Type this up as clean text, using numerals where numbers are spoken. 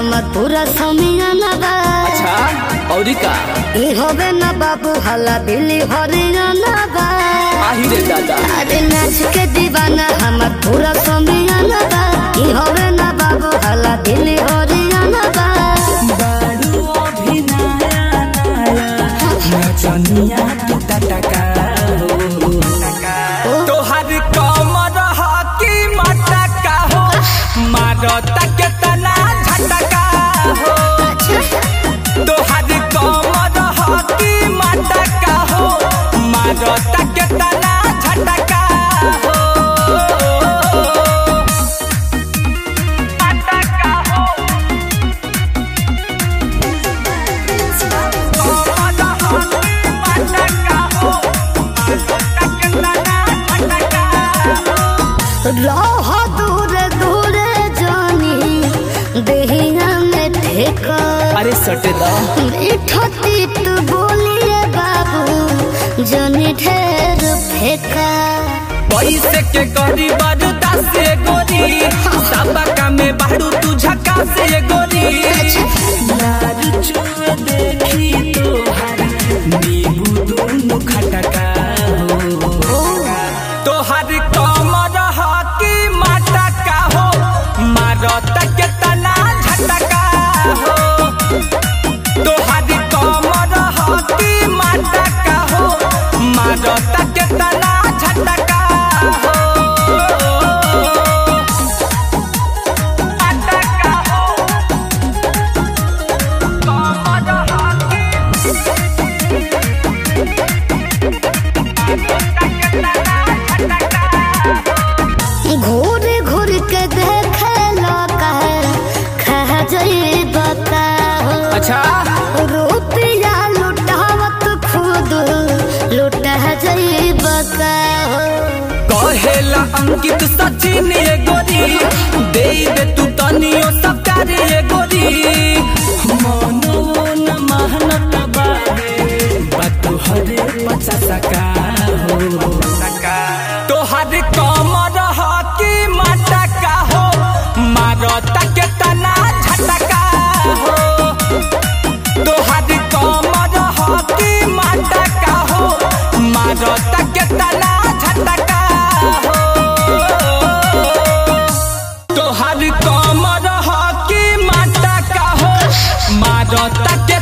हमर पूरा समियाना बा। अच्छा औरी का ई होबे ना बाबू हला दिल्ली हरियाणा बा। आही रे दादा अरे नाच के दीवाना हमर पूरा समियाना बा। ई होबे ना बाबू हला दिल्ली हरियाणा बा। बारू अभी नया नचनिया तू टटका हो तोहर कमर हकी मटका हो मारता के तना झटका हो तोहर कमर हकी मटका हो मारता के तना झटका हो झटका हो रह दूर दूर जानी देहिया में ठेका। अरे सटे दा ठती तू बोलिए बाबू जानी ढेर फेंका। पैसे के करी बरदा से गोरी सबका में बाड़ू तू झका से गोरी लाल चुए देखी तोहर नींबू दोनों खटका हो तोहर कमर हकी मटका हो मारता के तना झटका हो तोहर कमर हकी मटका हो मारता के तना झटका हो झटका हो कमर हकी घूर घूर के देखे लगा खा जाई बता। अच्छा रुपया लुटावत खुद लुटा जाई बता। कहेला अंकित सचिन ये गोरी दे दे तू तनियो सब प्यार ये गोरी मनो न मेहनत बारे बात हरे पचास का हो तोहर कमर हकी मटका हो मारता के तना झटका हो तोहर कमर हकी मटका हो मारता के तना झटका हो तोहर कमर हकी मटका हो मारता के